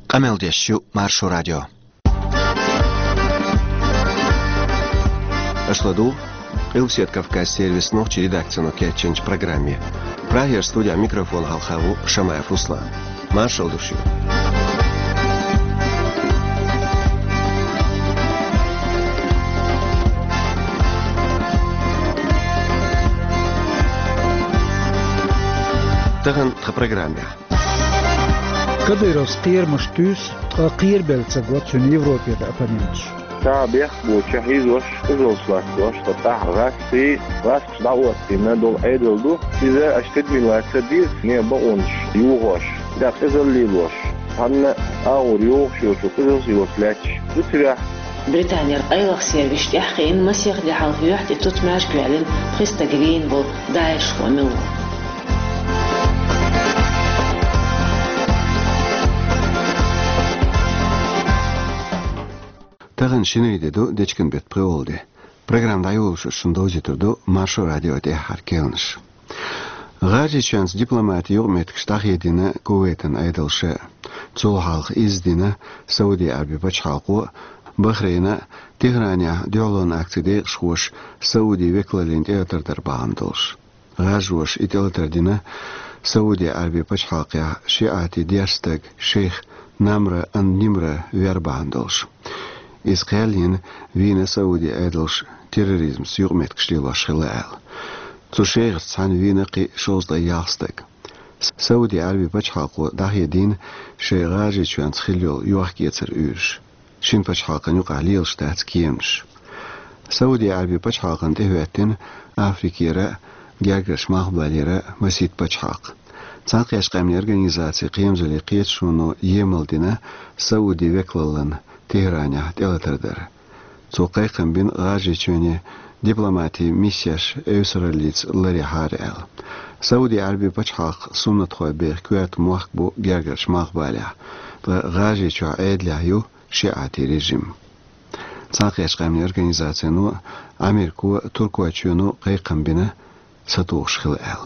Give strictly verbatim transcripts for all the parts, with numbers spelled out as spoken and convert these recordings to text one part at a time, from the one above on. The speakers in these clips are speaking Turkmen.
Qameldeshu Marsho Radio. Ашладу, Илсет Кавказ сервис ночи редакцию кетченч программе. Прагер студия микрофон Халхаву Шамаев Руслан. Маршал души. Таган в программе. Кадыров стирмаштюс, а кирбельца год в Европе да оппонент. تابع وشهيد وش إزوسلاك وش تطاح غاسي غاسك دعوة فينا دول عيدل دو إذا أشتد من الأكسدير نيبقونش يوغوش داك إزل ليلوش هن أور يوغش يوشوك إزوس يوسلاكش بتريح بريطانيا أيضا سيرفيش تحقين مسيح لحال هيوحتي تتماش قوالين خستقرين بو داعش وملو Таган шинейдеду дечкен бет преолде. Программда юлшу шундози турду Маршо радио де харкелнш. Гажи чанс дипломат юрмет кштах едина куветен айдалше. Цул халх издина Сауди Араби бачхалку Бахрейна Теграня диолон акциде шхуш Сауди веклалин театрдар баандолш. Гажуш ителатардина Сауди Араби бачхалкя шиати диастаг шейх Намра ан Нимра вербаандолш. Israelien Wiener Saudi Edelsch terrorism surmet gestila schilal. Zu sheers san Wiener qi shows da yastag. Saudi Arabi bachhaqo dahidin sheyraji chwan khilyo yuaqiyatser ush. Shin bachhaqan yuqalil shtat kiyemsh. Saudi Arabi bachhaqan dewetin Afrikira gergesh maghbalira masit bachhaq. Tsaqyash qamni organizatsiya qiyamzali qiyat shuno yemeldina Saudi veklalan Tehran'ya delatırdır. Soqayqın bin gajı çöne diplomati misyaj evsiralic lari harel. Saudi Arabi bachaq sunnat khoyber kuat muhbu gergersh maghbalya. Gajı çö edla yu şiati rejim. Tsaqyash qamni organizatsiyanu Ameriku Turkuya çönu qayqın bina satuq shkhil.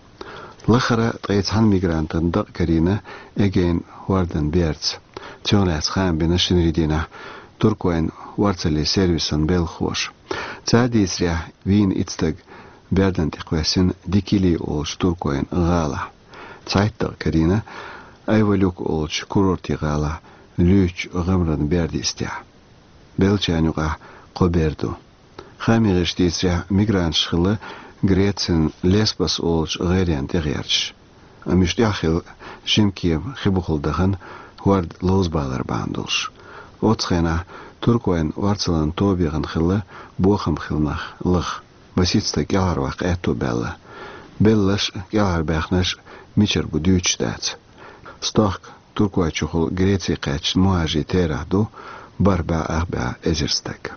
Lakhara qaytsan migrantın da karina again warden beards. Tjonlas khan bina shinridina Turkoyn wartsali servisan belkhosh. Tsadisria wien itstag berdan tiqwasin dikili olch Turkoyn gala. Tsayttar karina ayvaluk olch kurorti gala lüch gamran berdistia. Belchanuqa qoberdu. Khamirishtisria migrant shkhila Gretsen Lesbos olch gerian tegierch. Amishtiakhil shimkiem khibukhuldahan Ward losbalar bandels. Otschena Turkoyn wartsalan tobigan khilla bocham khilmach lig. Basitsta galar waq eto bella. Bellash galar bakhnash micher buduchtat. Stok Turkoy chukhul Gretsi qach muaji terahdu barba arba ezerstak.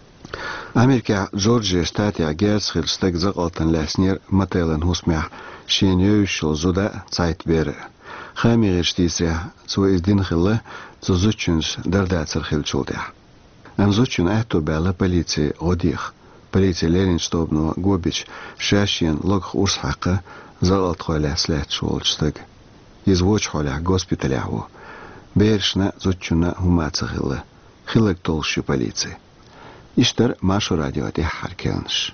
Amerika Georgia shtatya gertskhil stak zaqaltan lasnir matelan husmah sheneushul zuda zeit bere. Khamirishtisria zu izdin khilla zu zuchuns dardatser khilchulda. Am zuchun ahto bala politsiya odikh. Politsiya Leninstobno Gobich shashin log urs haqa zalt kholaslat shulchstag. Izvoch khola госпиталяву. Бершна зучуна humатсkhilla. Khilak tolshu politsiya. İşler Marşo radyo de harkelnish.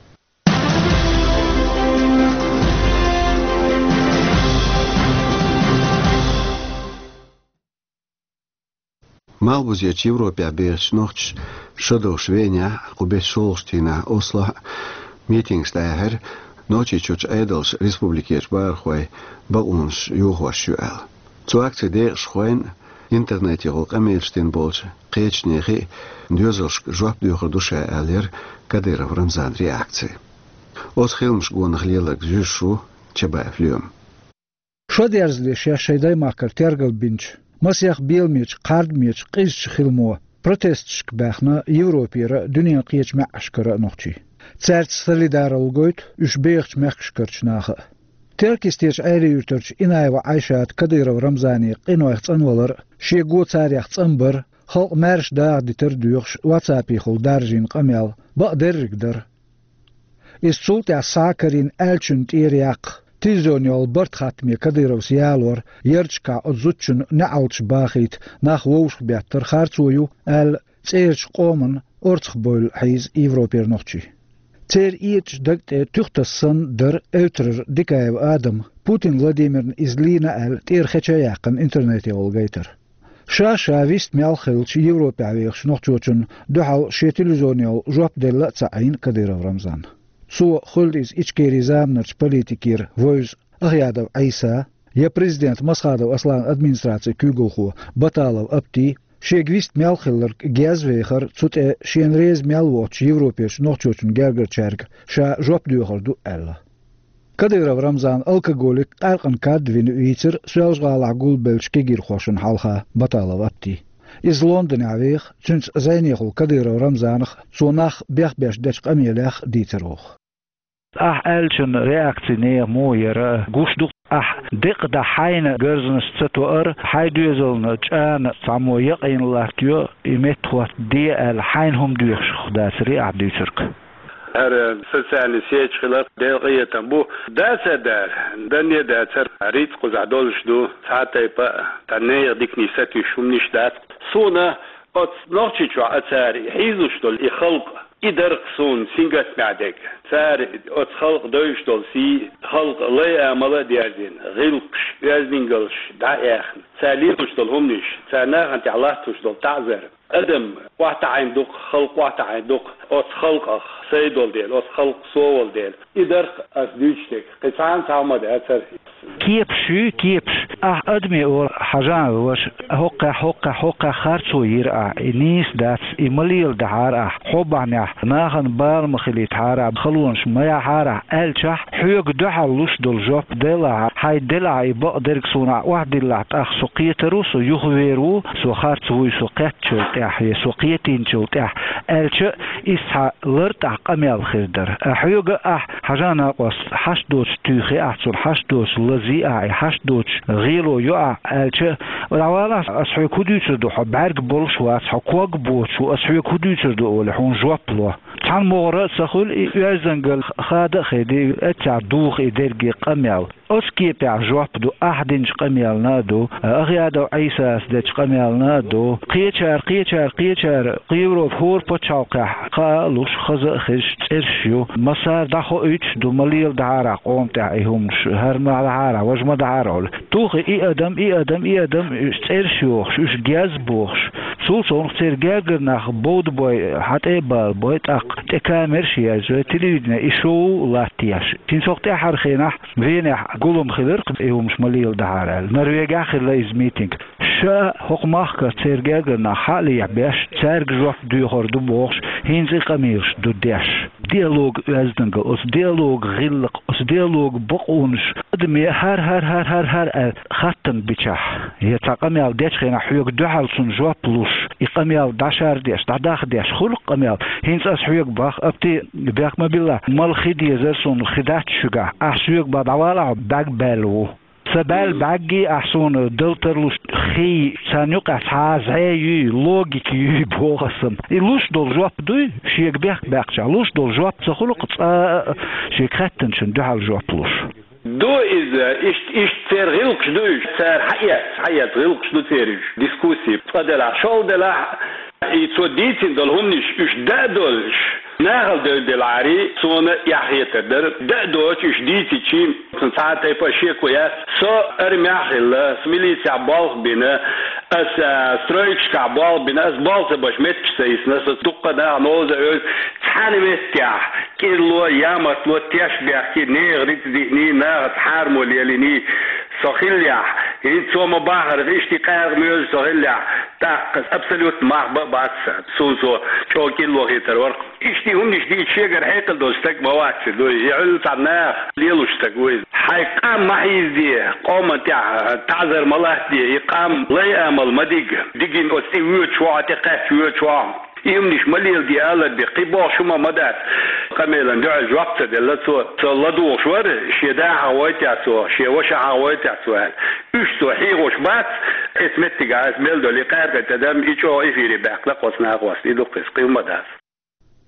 Malbuziyach Evropa berch noch shodo Švenja, qubet Šolština, Oslo meetings daher nochi chuch Edels Respublikech barkhoi baunsh yuhwashual. Zu aktider schwein internet yol qamelshtin bolch qechnehi dözolsh jwab duger dusha aler Kadyrov Ramzan reaktsiya. Os khilmsh gonkhlilag jushu chebaflyum. Shoderzlish yashayday makar tergal binch. Masiyaq belmech, qardmech, qizch khilmo protestshk baxna Evropira dünya qiyechma ashkara noqchi. Tsert solidarolgoyt üç beğch maqshkarchnagı. Terkistech ayri yurtch inayva Ayshat Kadyrov Ramzani qinoyxtsanwalar shego tsaryaxtsanbir xalq marsh dagditer duyux WhatsApp-i xul darjin qamel ba derrigder. Is sulta sakarin elchunt iriaq تيزونيول برت خاتمي كديرو سيالور يرجكا أزوتشن نعوتش باخيت ناخ ووش بيعتر خارتويو ال تيرش قومن أرتخ بول حيز إيفروبير نوخشي تير إيتش دقت تختسن در أوترر ديكايو آدم بوتين فلاديمير إزلينا ال تير خيشا يقن إنترنتي أولغيتر شا شافيست ميال خيلش يوروبي عويخش نوخشوچن دوحال شيتلوزونيول جواب ديلا تعين كديرو رمضان سو خلديز إچكيري زامنرش بوليتيكير فويز أغيادو عيسى يا بريزيدنت مسخادو أصلان أدمينستراتسي كوغلخو بطالو أبتي شيغويست ميال خيلر جاز ويخر تسوت شين ريز ميال واتش يوروبيش نوخشوچن جارجر چرگ شا جواب دوخر دو ألا كديرو رمضان الكاغوليك قارقن كادوين ويتر سوالش غالا قول بلش كيجير خوشن حالخا بطالو أبتي إز لندن عويخ تنس زينيخو كديرو رمضانخ سوناخ بيخ بيش دشق أميلاخ ديتروخ أح ألشن رياكتينير موير قوشدو أح دق دا حين جرزن ستوار حيدوزلن جان سامو يقين لارتيو يمتخوات دي الحين هم ديوش خدا سريع ديشرك هر سلسال سيج خلاف دلقية تنبو داسة دار دنيا داسر ريت قزعدولش دو ساعتها با تنير ديك نيساتي شمنيش دات سونا أت نوتشي شو أتاري حيزوش دول يخلق إدرق سون سينجات معدك سار أت خلق دوش دول سي خلق لا أملا ديازين غلقش ديازين قلش دايخن ساليوش دول همنيش ساناغ أنت علاهتوش دول تعذر أدم واحد عندك خلق واحد عندك أت خلق سيدول ديل أت خلق صوول ديل إدرق أسديشتك قصان تعمد أثر كيف شو كيف أه أدمي أو حاجة وش هقة هقة هقة خارجو يرأى نيس دات إمليل دعارة حبنا ناخن بال مخليت حارة خلونش ما يحارة ألشح حيق دعا لوش دول جوب دلا هاي دلا يبقى درك صنع واحد دلا أخ سقية روسو يخويرو سو خارجو سقيت شلتح سقيتين شلتح ألش إسها لرتع قميل خردر حيق أه حاجة ناقص حشدوش تيخي أحسن حشدوش لزي أعي حشدوش غيلو يقع ألش والعوالا أصحي كوديش دو حبارك بولش وأصحي كواق بوش وأصحي كوديش دو لحون جوابلو تان مغرى سخول يزنقل خاد خيدي اتع دوخ إدرقي قميل أسكي بيع جواب دو أحدنش قميل نادو أغيادو عيساس ديش قميل نادو قيتشار قيتشار قيتشار قيورو فور بوشاوكا قالوش خزا خش ترشيو مسار داخو ايش دو مليل دعارة قوم تعيهمش هرما دعارة وجمع دعارة توخي اي ادم اي ادم اي ادم ترشيوخش اش جاز بوخش سولسون خسير جاجر ناخ بود بوي حتى بال بوي تاق تكامر شياج تليدنا ايشو لاتياش تنسوق تحر خيناح فينح قولهم خلر ايهمش مليل دعارة النرويج اخر لايز ميتينج شا حقماخ كسير جاجر ناخ حالي باش تسارق جوف دوخر دو بوخش هينزي قميرش دو داش ديالوج ازدنگ اس ديالوج غلق اس ديالوج بقونش ادمي هر هر هر هر هر خاتن بيچح هي تقميال داش خينا حيوك دوحال سن جواب بلوش يقميال داشار داش داخ داش خلق قميال هينز اس حيوك باخ ابتي بياك ما بالله مال خدي زرسون خدات شجع احسوك بدوالا باك بالو سبال باقي أحسن دلترلوش خي سانيوك أسحاز هاي لوجيك يبوغسم إلوش دول جواب دوي شيك بيخ بيخشا لوش دول جواب تخلق شيك خاتن شندو حال جواب لوش دو إذا إيش إيش تير غلقش دوش تير حياة حياة غلقش دو تيرش ديسكوسي فدلا شو دلا يتوديتين دول همنش إيش دا دولش ناقل دل دلعري سونا يحيى تدر دادوش إيش ديتي تشين ساعات يبقى شيكو يا سو أرميحل سميليس عبالغ بنا أس سترويكش كعبالغ بنا أس بالغ باش متش سيس ناس تقى دا نوزة أوز تحاني متياح كي لو يامت لو تياش بيحكي ني غريت دي ناغ تحارمو لياليني سخيليح هين سوما باهر غيشتي قاغ ميوز سخيليح تاقس أبسلوت مع باتسا سوزو شو كيلو غيتر ورق إشتي هم نشدي شجر حيقل دوستك مواتس دو يعلو تعناخ ليلو شتكويز حيقام محيز دي قوم تاع تعذر ملاه دي يقام لا يعمل مديق ديجين أستي ويوت شوا تقاش ويوت شوا يمنيش مليل دي آلت دي قيبا شما مدات قميلا دعا جوابت دي لسو صلدو شوار شيدا عويتع سوا شي وشا عويتع سوا اشتو حيغوش بات اسمتك عاز ميلدو لقارة تدام ايشو ايفيري باق لقوصنا اغواس ايدو قيس قيم مدات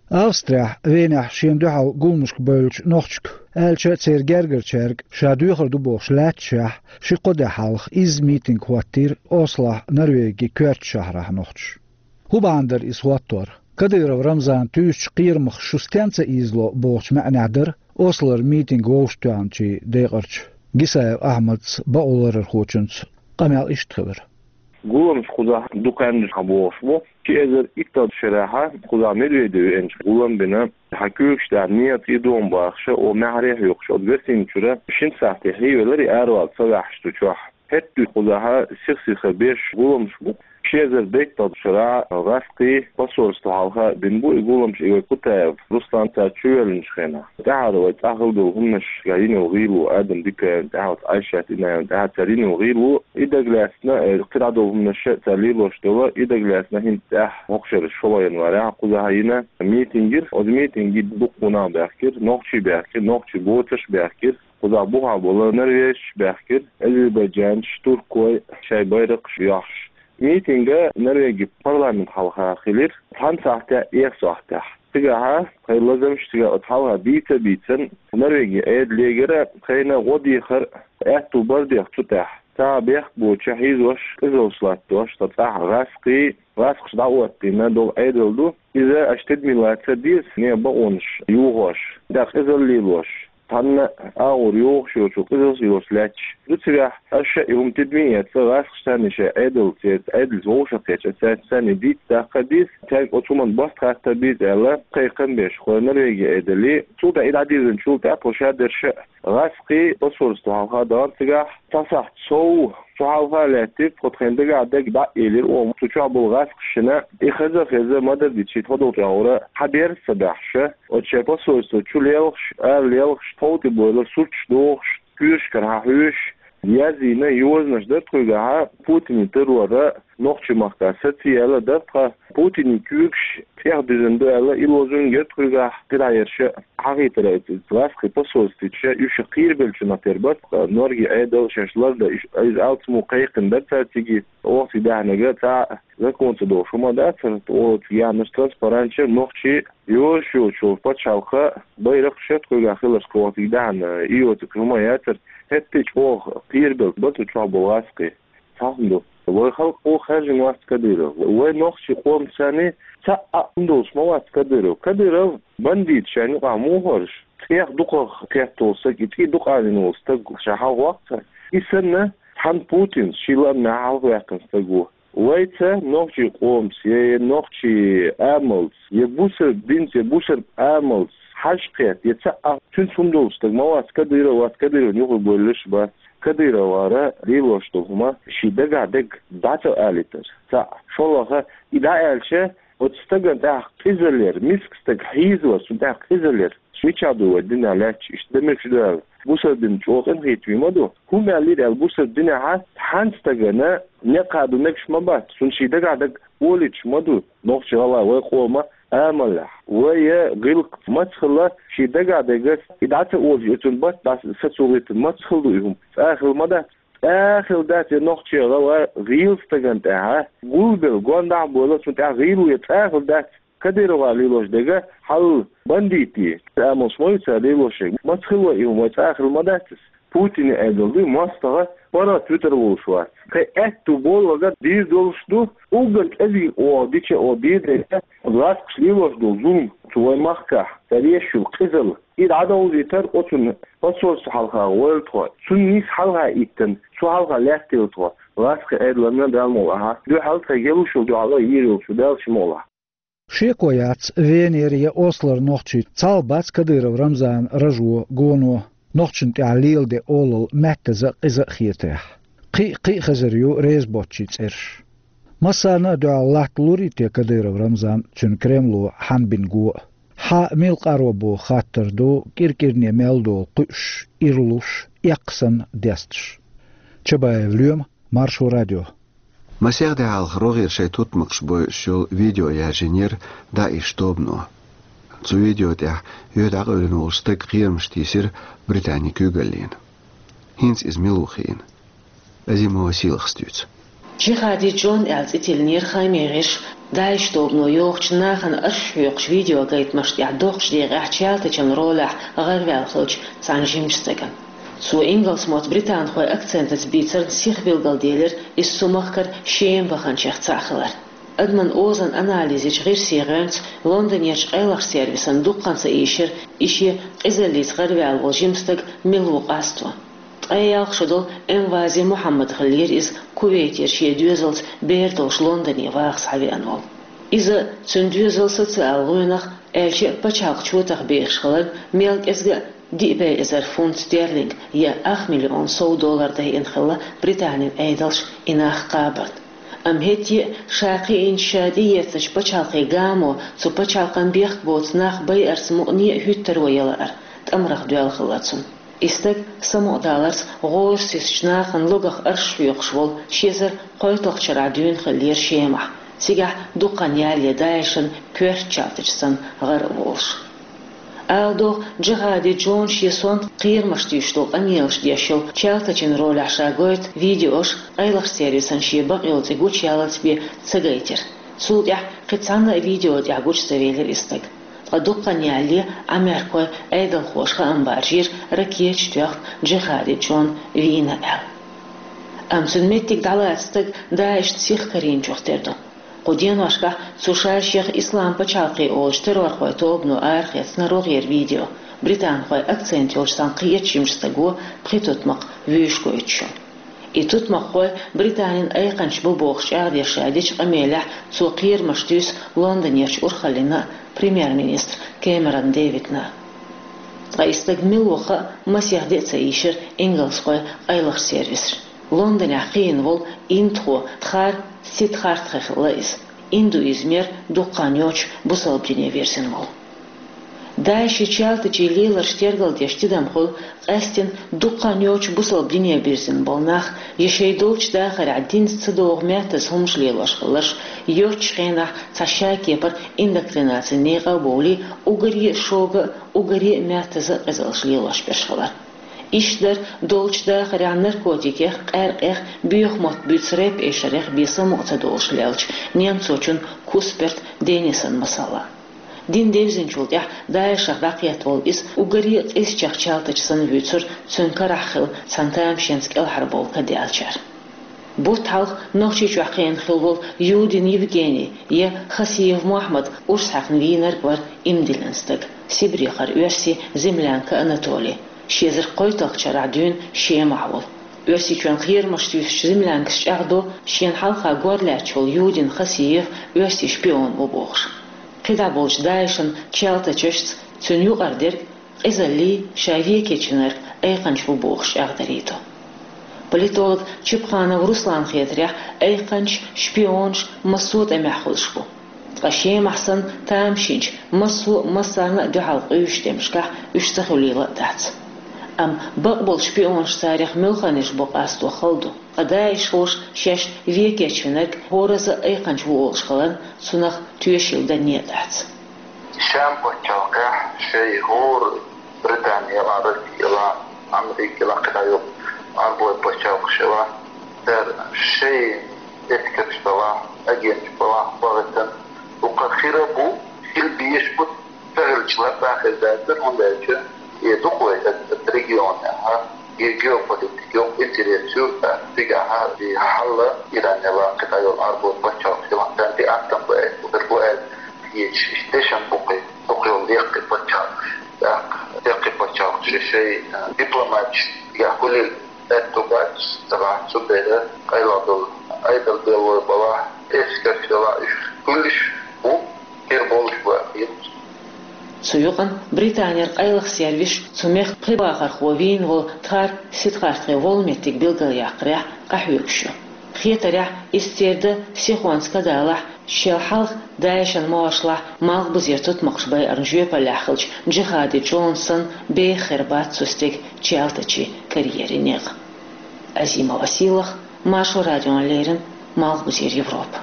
Австрия венах шендухал гулмушк бөлч нохчк. Элче цер гергерчерг шадухар дубош латчах шикодахалх из митинг хваттир Осло Норвеги кört шахрах нохч. Хубандер из хваттор. Кадыров Рамзан түйш қирмық шустенца изло бош мәнадыр Ослор митинг воштуанчи дейгырч. Гисаев Ахмадс бауларыр хочунц қамял иштхыбыр. Гулам шхуза дукан хабошмо кезер иктад шераха хуза медведев энч гулам бина hakükşler niyet idon bağışı o mehre yokş o versin çüre şin sahte heyveleri erval savaştı çok hettu huzaha sirsi beş gulam şbu Şezer bektad şura rastqi pasorstu halha bin bu gulam şey kutav Ruslan ta çüvelin şena ta'aru ta'hudu humş gayinu ghilu adam dika ta'at aishat ina ta'tarinu ghilu ida glasna qiradu humş ta'lilu shtowa ida glasna hinta hoqshir sholayan wara quzahina meetingir o meetingi duquna bakir noqchi bakir noqchi botish bakir quza bu habola Norveç bakir Azerbaycan Turkoy şey bayrak yaxş Meetinge Norvegi parlament halka khilir han sahte ek sahte tigaha lazım işte athalha bite bitsen Norvegi edlegere kayna godi khar atu bardi tutah tabiq bu chahiz wash izoslat wash tatah rasqi rasq da'watna dol edildu iza ashtad milat sadis ne ba onsh yugosh da izolli wash Tanna ağır yok şu çok güzel yoslat. Lütfen aşağı yum tedmiye tsağas sanişe edil set edil zoşa set seni dit takdis tek otuman bas hatta biz ela qayqan beş Norvegi edili. Suda idadizin çulta poşader rasqi osurstu halqadan tigah tasah soğ Şuhalfalatı potrendiga adag da elir o tuça bulgas kışına ihaza feza madar diçi todot yavra haber sabahşa o çepa soysu çulelx erlelx toti boyla suç doğş güş karahüş yazine yoznajda tügaha Putin terora noqchi maqtasat yala da Putin küş ferdizinde ela ilozun getüga tirayerşa haqiqatla rasqi posolstiçe üç qir belçina terbat Norge aydal şaşlar da iz alt muqayqında tatigi o sidahnaga ta zakonta doşuma da o yanlış transparança noqchi yo şu şu paçalqa bayraq şatqoga xilas qotidan iyo tkrumayater Hette o pirbel botu trouble aski. Fahmdu. Ve halk o hajin was kadiro. Ve noqchi qom sani sa andos mawas kadiro. Kadiro bandit şani qamu horş. Tiyaq duqa qiyat olsa gitki duqalin olsa şaha waqt. İsenne han Putin şilan na'al waqt stagu. Вайца noqchi qom siye noqchi amals. Ye busir bint ye busir amals. Hashqiyat yetsa tün sundolstak mawas kadiro was kadiro nuqul bolish ba kadiro wara riloshtuğuma shidagadek dato aliter sa şolaha ida elşe otstagan da qizeler miskstak hizwa sunda qizeler şichadu dinalaç işte demek şu bu sözün çoğun hitmimodu humelir el bu sözün ha hanstagana ne qadu nekşmabat sun shidagadek oliç modu noqchala ve qoma Amala ve gılk maçhla şidaga degas idate oz yetun bat das satsulit maçhlu yum ahilmada ahilda te noqchela ve gilstagant ha gulbel gonda bola sunta gilu yet ahilda kadirwa lilosh dega hal banditi amos moysa lilosh maçhlu yum ve ahilmada Putin edildi mastaga para Twitter oluşu Kay ettu bolaga bir doluşdu ugun ezi o diçe o bir de las klilos do zoom tuay mahka tariyşul qizil id adol yeter otun pasos halqa world tour sunnis halqa itten su halqa lastil tour las edilana dalmo aha du halqa geluşu do ala yeri şu dalşmola Şekoyats Veneriya Oslar noqchi Çalbats Kadyrov Ramzan Raju Gono Noqchin ta'lil de olol mattaza qiza khiyatah qi qi khazariyo rezbotchits ersh masana duallat luri te Kadyrov Ramzan chun Kremlu hanbin gu ha mil qarabo khatardo kirkirne meldo qush irlush yaqsan destsh Чабаевлюм Маршу радио Масяхде алхрогир шей tutmaqsh boy shul video yajenir da ishtobno Zu video der jödag ölen olstek qiyamshtisir Britannia kügelin. Hins is miluchin. Ezimo silxstuts. جهادي جون ألز إتلنير خايميغش دايش دوبنو يوخش ناخن أرشيوخش فيديو قايت مشت يعدوخش ديغ أحتيالتا جن رولح غير والخلج سانجيمشتكن سو إنجلس موت بريطان خوي أكسنتس بيتر سيخ بيلغل ديلر السمخكر شيم بخان شيخ تاخلر أدمن أوزن أناليزيج غير سيغانت لندن يش أيلخ سيرفيسن دوقان سايشر إشي إزاليت غير والجيمستك ملوق أستوا أيالخ شدل إنفازي محمد خلير إز كويت يرشي دوزلت بيردوش لندني واغس حبيانول إذا تندوزل ستالغونخ ألشي بچاق چوتخ بيخشغلر ميلك إزغا ديبي إزار فونت ستيرلينج يا أخ مليون سو دولار ده إنخلا بريطانيا أيدلش إناخ قابرد أم هتي شاقي إن شادية تش بچالقي قامو تو بچالقان بيخ بوت ناخ بي أرس مؤنية هتر ويلا تأمرخ دوال خلاتسون استك سمو دالرس غور سيسشناخن لغخ أرش يقشول شيزر قويتوخ شرعدون خلير شيمح سيقح دوقان يالي دايشن كوير چالتجسن غر وولش أودو جهادي جون شيسون قير مشتيشتو أميلش ديشل چالتجن رول عشاقويت فيديوش أيلخ سيريسن شيبق يلتي قوش يالت بي تساقيتر سود يح قطعنا فيديو دي عقوش سويلر استك دوقان يالي أمريكا أيضا خوشخة أمبارجير ركيتش تيخ جهادي جون فينا أل أمسن ميتك دعلاتستك دايش تسيخ كرين جوختردو قدين واشكا سوشال شيخ إسلام بچالقي أولش ترور خوي توبنو آرخيت نروغير فيديو بريطان خوي أكسنت يولش سانقية شمشتاقو بخي تتمق ويشكو يتشو إي تتمق خوي بريطانين أيقنش ببوخش أغدير شاديش أميلح سوقير مشتوس لندن يرش أرخلنا بريمير مينستر كاميرون ديفيدنا غايستاق ملوخة مسيح ديت سايشر إنجلس خوي أيلخ سيرفيسر لندن عقين وول إنتخو تخار سيت خارت خخلايس إندو إزمير دوقان يوش بوصل بدنيا فيرسن وول دايشي چالت جي ليلر شتيرغل ديشتدام خول قاستين دوقان يوش بوصل بدنيا فيرسن بولناخ يشيدولش داخل عدين تصدوغ ميتس همش ليلوش خلش يوش خيناح تشاكي بر إندكتريناتي نيغا بولي وغري شوغ وغري ميتس غزلش ليلوش برشخلر إشدر دولش داخل عن نركوتيكيخ قارقيخ بيوخ موت بيتسريب إشاريخ بيسا مقتدولش ليلش نيان سوچون كوسبرت دينيسن مسالا دين ديفزين جولديح دايشاق باقيات وول إس وغري إس چاق چالتش سن بيتسر تنكر عخل سانتايم شينسك الحربول كديالشار بوت حلق نوشي چوحقين خلول يودين يفغيني يا خسيف محمد أرسحق نوينر بار إمدلنستك سيبريخر ويرسي زملانكا أناتولي شيزر قويتاق شرعدون شي معول ويرسي چون خير مشتوش زملانكش أغدو شين حلقا غورلاتشول يودين خسيف ويرسي شبيون وبوخش قيدا بولش دايشن چالتا چشت تنيو أردرك إذا لي شايفيه كيچنر أيقنش وبوخش أغدريتو политолог Чепханов Руслан Хетрях أيقنش شبيونش مسود أمحخلش بو غشي محسن تامشينش مسو مسارنا دعال قيوش تمشكح يشتخلي لأدات أم بقبل شبيونش تاريخ ملخانش بقاست وخلدو قدايش خوش شاش فيكيشنك هورز أيقنش وولش خلان سنخ تيشيل دنيا دات شام بوچاقه شي هور بريطانيا وعرب إلى أمريكا لقدايو أربوي بوچاق شوا در شي اتكر شوا أجين شوا بغتن وقخيرا بو خيل بيش بو فغل شلا باخر ذاتر هم دايشا يدقوا الريجيون يجيو بوليتيكيو انتريسيو تيجاها دي حل إيران يلا قدايو أربوي بوچاق شوا دان دي أكتن بوئي وقربوئي يشتشن بوقي بوقي وليقي بوچاق يقي بوچاق شي دبلومات يقول التوبات تبع سبيله أيضا أيضا دول بوا إسكت دوا كلش هو كيربولش واحد سيوقن بريطانيا أيلخ سيرفيش سميخ قباخر خوين و تار سيتخارتغي ولمتك بلغل يقريح قحوكشو خيتريح استيرد سيخوانسكا دالح شيل حلق دايشن مواشلح مالغ بزير تتمقش باي أرنجوية بالاخلج جهادي جونسون بي خربات سوستيك چالتچي كاريري نيغ عزيمة وسيلخ ماشو راديو ليرن مالغ بزير يوروبا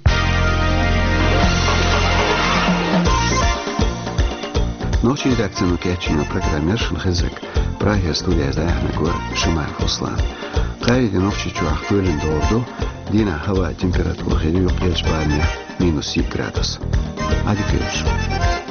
Ночи редакцию Кечина программершин Хизик, Праге студия Заяхна Гор Шимай Хуслан. Хайди ночи чуах фюлен доорду, دينا هواء температура يقيش بالنا минус семь градус. Адикеуш.